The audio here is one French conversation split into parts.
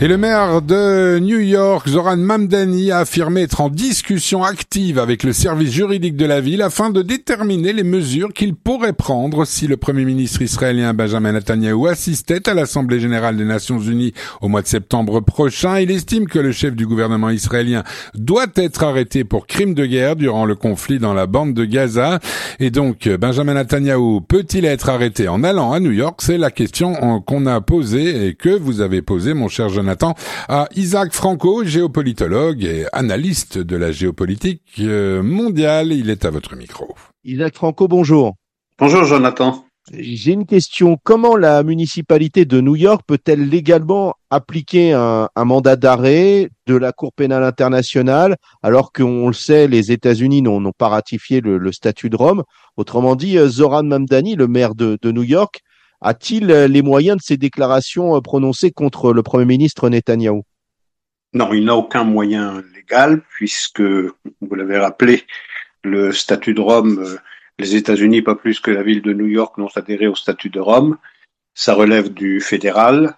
Et le maire de New York, Zoran Mamdani, a affirmé être en discussion active avec le service juridique de la ville afin de déterminer les mesures qu'il pourrait prendre si le Premier ministre israélien Benjamin Netanyahou assistait à l'Assemblée générale des Nations unies au mois de septembre prochain. Il estime que le chef du gouvernement israélien doit être arrêté pour crime de guerre durant le conflit dans la bande de Gaza. Et donc, Benjamin Netanyahou peut-il être arrêté en allant à New York? C'est la question qu'on a posée et que vous avez posée, mon cher Jonathan, à Isaac Franco, géopolitologue et analyste de la géopolitique mondiale. Il est à votre micro. Isaac Franco, bonjour. Bonjour Jonathan. J'ai une question. Comment la municipalité de New York peut-elle légalement appliquer un mandat d'arrêt de la Cour pénale internationale alors qu'on le sait, les États-Unis n'ont pas ratifié le statut de Rome? Autrement dit, Zoran Mamdani, le maire de New York, a-t-il les moyens de ses déclarations prononcées contre le Premier ministre Netanyahou? Non, il n'a aucun moyen légal puisque, vous l'avez rappelé, le statut de Rome, les États-Unis, pas plus que la ville de New York, n'ont adhéré au statut de Rome. Ça relève du fédéral.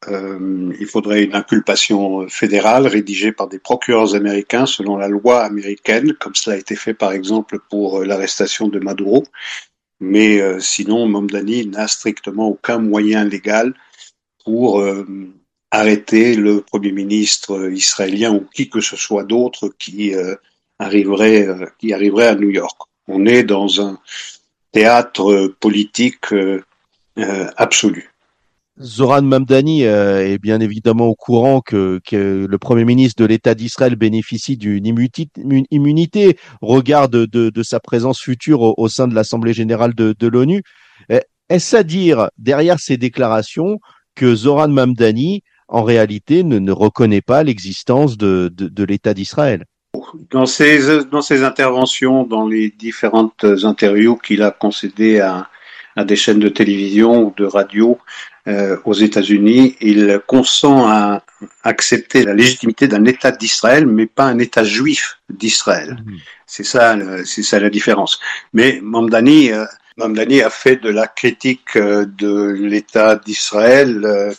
Il faudrait une inculpation fédérale rédigée par des procureurs américains selon la loi américaine, comme cela a été fait par exemple pour l'arrestation de Maduro. Mais sinon, Mamdani n'a strictement aucun moyen légal pour arrêter le Premier ministre israélien ou qui que ce soit d'autre qui arriverait à New York. On est dans un théâtre politique absolu. Zoran Mamdani est bien évidemment au courant que le Premier ministre de l'État d'Israël bénéficie d'une immunité au regard de sa présence future au sein de l'Assemblée générale de l'ONU. Est-ce à dire, derrière ces déclarations, que Zoran Mamdani, en réalité, ne reconnaît pas l'existence de l'État d'Israël? Dans ses interventions, dans les différentes interviews qu'il a concédées à des chaînes de télévision ou de radio aux États-Unis, il consent à accepter la légitimité d'un État d'Israël, mais pas un État juif d'Israël. C'est ça la différence. Mais Mamdani a fait de la critique de l'État d'Israël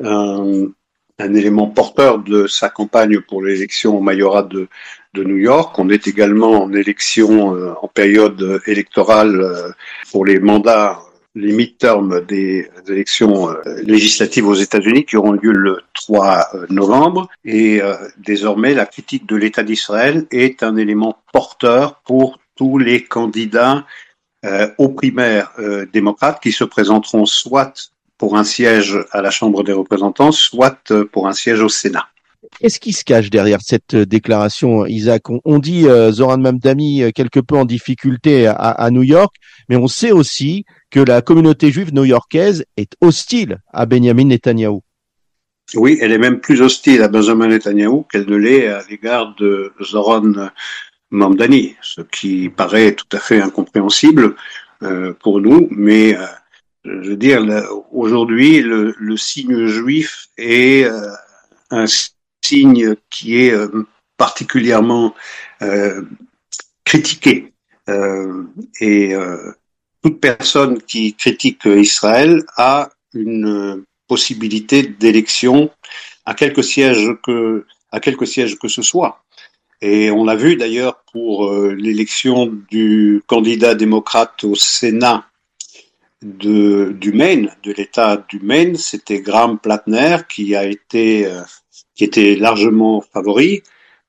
un élément porteur de sa campagne pour l'élection au majorat de New York. On est également en élection, en période électorale pour les mandats, les mid-terms des élections législatives aux États-Unis qui auront lieu le 3 novembre. Et désormais, la critique de l'État d'Israël est un élément porteur pour tous les candidats aux primaires démocrates qui se présenteront soit pour un siège à la Chambre des représentants, soit pour un siège au Sénat. Qu'est-ce qui se cache derrière cette déclaration, Isaac? On dit Zoran Mamdani quelque peu en difficulté à New York, mais on sait aussi que la communauté juive new-yorkaise est hostile à Benjamin Netanyahou. Oui, elle est même plus hostile à Benjamin Netanyahou qu'elle ne l'est à l'égard de Zoran Mamdani, ce qui paraît tout à fait incompréhensible pour nous, mais je veux dire, aujourd'hui, le signe juif est un signe qui est particulièrement critiqué. Et toute personne qui critique Israël a une possibilité d'élection à quelque siège que ce soit. Et on l'a vu d'ailleurs pour l'élection du candidat démocrate au Sénat du Maine, de l'État du Maine, c'était Graham Platner qui était largement favori.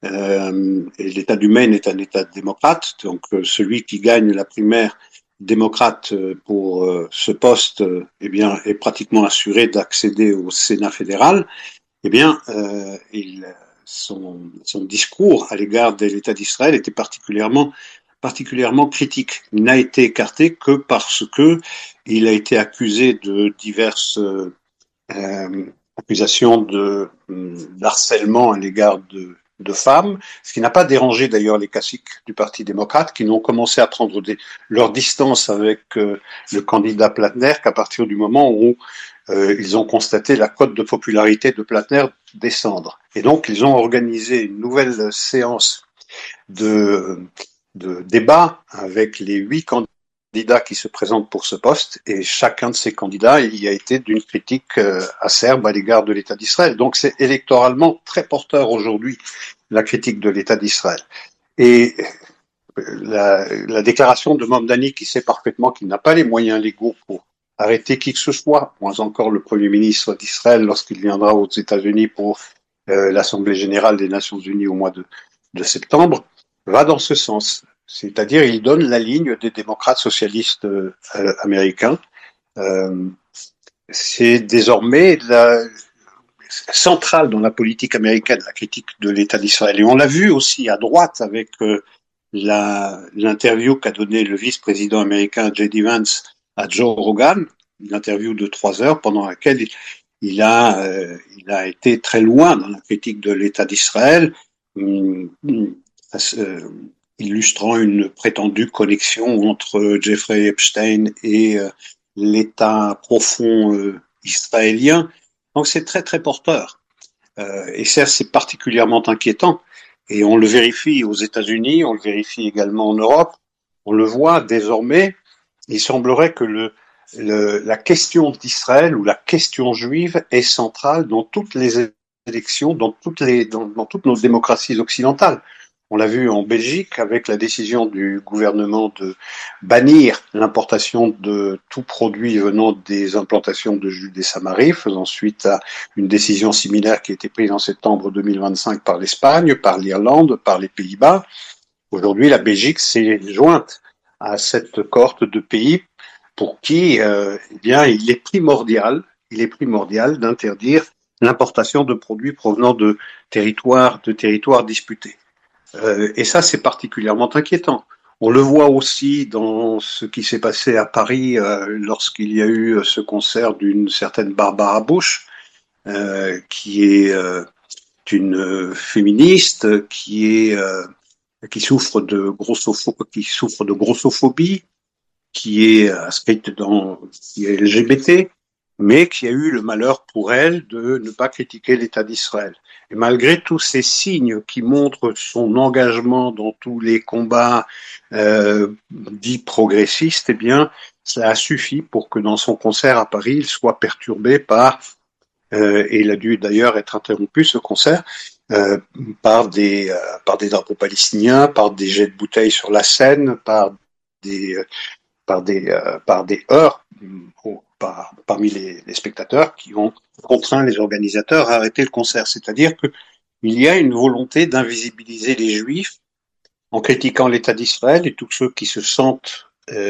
Et l'État du Maine est un État démocrate, donc celui qui gagne la primaire démocrate pour ce poste, eh bien, est pratiquement assuré d'accéder au Sénat fédéral. Eh bien, son discours à l'égard de l'État d'Israël était particulièrement critique. Il n'a été écarté que parce que il a été accusé de diverses accusations d'harcèlement à l'égard de femmes, ce qui n'a pas dérangé d'ailleurs les caciques du Parti démocrate qui n'ont commencé à prendre leur distance avec le candidat Platner qu'à partir du moment où ils ont constaté la cote de popularité de Platner descendre. Et donc ils ont organisé une nouvelle séance de débat avec les 8 candidats candidats qui se présentent pour ce poste, et chacun de ces candidats, il y a été d'une critique acerbe à l'égard de l'État d'Israël. Donc c'est électoralement très porteur aujourd'hui, la critique de l'État d'Israël. Et la déclaration de Mamdani, qui sait parfaitement qu'il n'a pas les moyens légaux pour arrêter qui que ce soit, moins encore le Premier ministre d'Israël lorsqu'il viendra aux États-Unis pour l'Assemblée générale des Nations unies au mois de septembre, va dans ce sens. C'est-à-dire, il donne la ligne des démocrates socialistes américains. C'est désormais central dans la politique américaine, la critique de l'État d'Israël. Et on l'a vu aussi à droite avec l'interview qu'a donné le vice-président américain J.D. Vance à Joe Rogan, une interview de 3 heures pendant laquelle il a été très loin dans la critique de l'État d'Israël, illustrant une prétendue connexion entre Jeffrey Epstein et l'État profond israélien. Donc c'est très très porteur. Et ça, c'est particulièrement inquiétant. Et on le vérifie aux États-Unis, on le vérifie également en Europe. On le voit désormais. Il semblerait que la question d'Israël ou la question juive est centrale dans toutes les élections, dans toutes nos démocraties occidentales. On l'a vu en Belgique avec la décision du gouvernement de bannir l'importation de tout produit venant des implantations de Judée-Samarie, faisant suite à une décision similaire qui a été prise en septembre 2025 par l'Espagne, par l'Irlande, par les Pays-Bas. Aujourd'hui, la Belgique s'est jointe à cette cohorte de pays pour qui, il est primordial d'interdire l'importation de produits provenant de territoires disputés. Et ça, c'est particulièrement inquiétant. On le voit aussi dans ce qui s'est passé à Paris lorsqu'il y a eu ce concert d'une certaine Barbara Bush, qui est une féministe, qui souffre de grossophobie, qui est inscrite qui est LGBT, mais qui a eu le malheur pour elle de ne pas critiquer l'État d'Israël. Et malgré tous ces signes qui montrent son engagement dans tous les combats dits progressistes, eh bien, ça a suffi pour que dans son concert à Paris, il soit perturbé et il a dû d'ailleurs être interrompu, ce concert, par des drapeaux palestiniens, par des jets de bouteilles sur la scène, par des heurts parmi les spectateurs qui ont contraint les organisateurs à arrêter le concert. C'est-à-dire qu'il y a une volonté d'invisibiliser les Juifs en critiquant l'État d'Israël, et tous ceux qui se sentent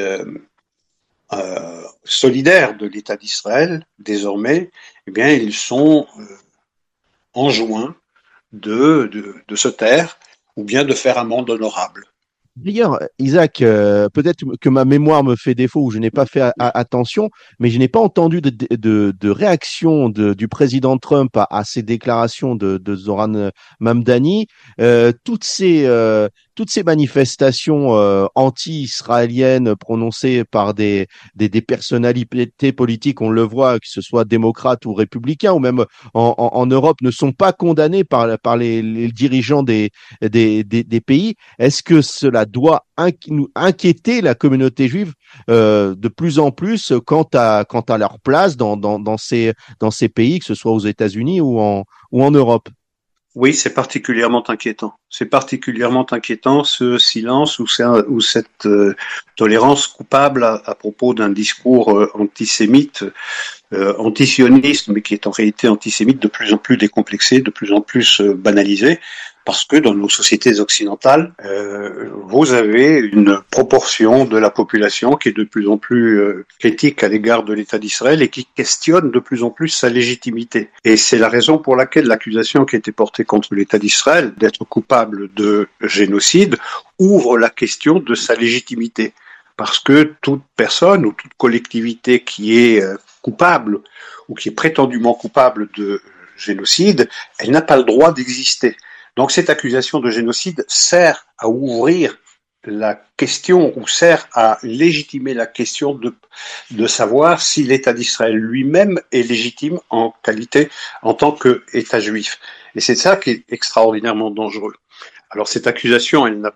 solidaires de l'État d'Israël, désormais, eh bien, ils sont enjoints de se taire ou bien de faire amende honorable. D'ailleurs, Isaac, peut-être que ma mémoire me fait défaut ou je n'ai pas fait attention, mais je n'ai pas entendu de réaction du président Trump à ces déclarations de Zoran Mamdani. Toutes ces manifestations anti-israéliennes prononcées par des personnalités politiques, on le voit, que ce soit démocrates ou républicains, ou même en Europe, ne sont pas condamnées par les dirigeants des pays. Est-ce que cela doit inquiéter la communauté juive de plus en plus quant à leur place dans ces pays, que ce soit aux États-Unis ou en Europe? Oui, c'est particulièrement inquiétant. C'est particulièrement inquiétant, ce silence ou cette tolérance coupable à propos d'un discours antisémite, antisioniste, mais qui est en réalité antisémite, de plus en plus décomplexé, de plus en plus banalisé, parce que dans nos sociétés occidentales, vous avez une proportion de la population qui est de plus en plus critique à l'égard de l'État d'Israël et qui questionne de plus en plus sa légitimité. Et c'est la raison pour laquelle l'accusation qui a été portée contre l'État d'Israël d'être coupable de génocide ouvre la question de sa légitimité. Parce que toute personne ou toute collectivité qui est coupable ou qui est prétendument coupable de génocide, elle n'a pas le droit d'exister. Donc cette accusation de génocide sert à ouvrir la question ou sert à légitimer la question de savoir si l'État d'Israël lui-même est légitime en tant qu'État juif. Et c'est ça qui est extraordinairement dangereux. Alors cette accusation, elle n'a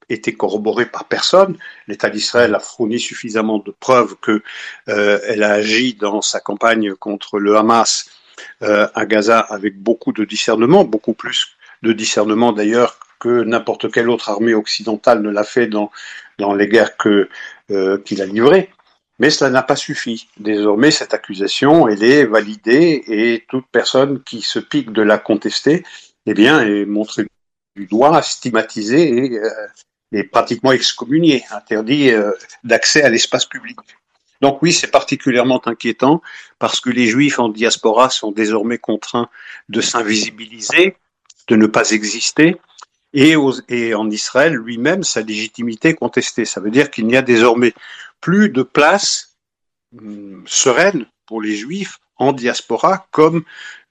été corroborée par personne. L'État d'Israël a fourni suffisamment de preuves que elle a agi dans sa campagne contre le Hamas à Gaza avec beaucoup de discernement, beaucoup plus de discernement d'ailleurs que n'importe quelle autre armée occidentale ne l'a fait dans les guerres qu'il a livrées. Mais cela n'a pas suffi. Désormais, cette accusation, elle est validée et toute personne qui se pique de la contester, eh bien, est montrée du doigt, stigmatisée et pratiquement excommuniée, interdit d'accès à l'espace public. Donc oui, c'est particulièrement inquiétant parce que les Juifs en diaspora sont désormais contraints de s'invisibiliser, de ne pas exister, et en Israël lui-même, sa légitimité est contestée. Ça veut dire qu'il n'y a désormais plus de place sereine pour les Juifs en diaspora comme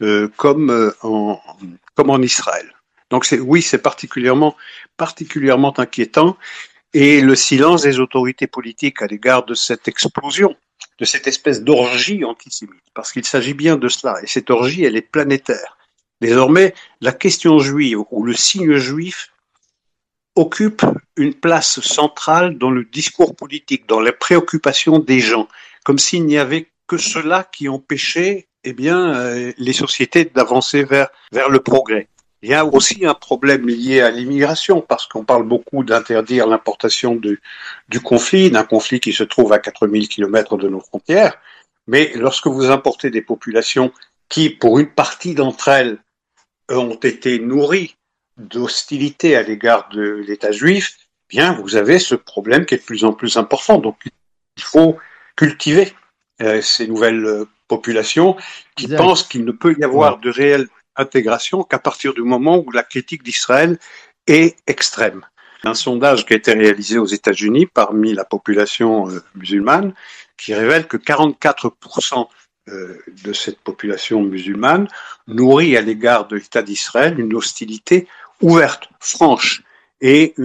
en Israël. Donc c'est particulièrement inquiétant. Et le silence des autorités politiques à l'égard de cette explosion, de cette espèce d'orgie antisémite, parce qu'il s'agit bien de cela, et cette orgie, elle est planétaire. Désormais, la question juive ou le signe juif occupe une place centrale dans le discours politique, dans les préoccupations des gens, comme s'il n'y avait que cela qui empêchait les sociétés d'avancer vers le progrès. Il y a aussi un problème lié à l'immigration, parce qu'on parle beaucoup d'interdire l'importation du conflit, d'un conflit qui se trouve à 4000 kilomètres de nos frontières. Mais lorsque vous importez des populations qui, pour une partie d'entre elles, ont été nourries d'hostilité à l'égard de l'État juif, bien, vous avez ce problème qui est de plus en plus important. Donc, il faut cultiver ces nouvelles populations qui pensent qu'il ne peut y avoir de réelle intégration qu'à partir du moment où la critique d'Israël est extrême. Un sondage qui a été réalisé aux États-Unis parmi la population musulmane qui révèle que 44% de cette population musulmane nourrit à l'égard de l'État d'Israël une hostilité ouverte, franche et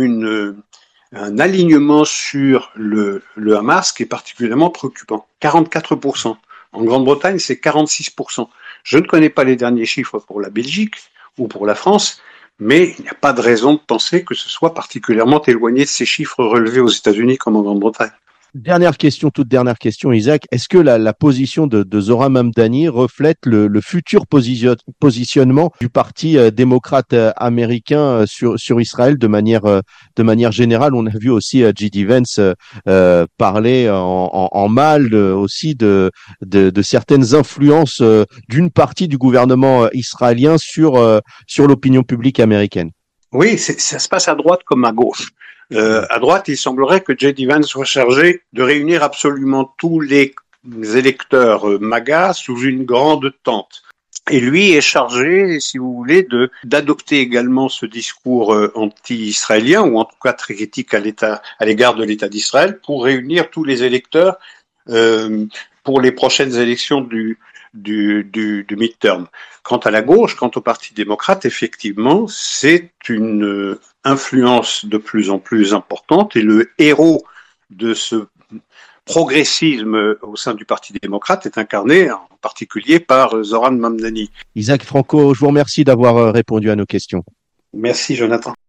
un alignement sur le Hamas qui est particulièrement préoccupant. 44%. En Grande-Bretagne, c'est 46%. Je ne connais pas les derniers chiffres pour la Belgique ou pour la France, mais il n'y a pas de raison de penser que ce soit particulièrement éloigné de ces chiffres relevés aux États-Unis comme en Grande-Bretagne. Toute dernière question, Isaac. Est-ce que la position de Zohran Mamdani reflète le futur positionnement du parti démocrate américain sur Israël de manière générale? On a vu aussi J.D. Vance parler en mal aussi de certaines influences d'une partie du gouvernement israélien sur l'opinion publique américaine. Oui, ça se passe à droite comme à gauche. À droite, il semblerait que J.D. Vance soit chargé de réunir absolument tous les électeurs MAGA sous une grande tente. Et lui est chargé, si vous voulez, d'adopter également ce discours anti-israélien, ou en tout cas très critique à l'égard de l'État d'Israël, pour réunir tous les électeurs pour les prochaines élections du midterm. Quant à la gauche, quant au Parti démocrate, effectivement, c'est une influence de plus en plus importante et le héros de ce progressisme au sein du Parti démocrate est incarné en particulier par Zohran Mamdani. Isaac Franco, je vous remercie d'avoir répondu à nos questions. Merci Jonathan.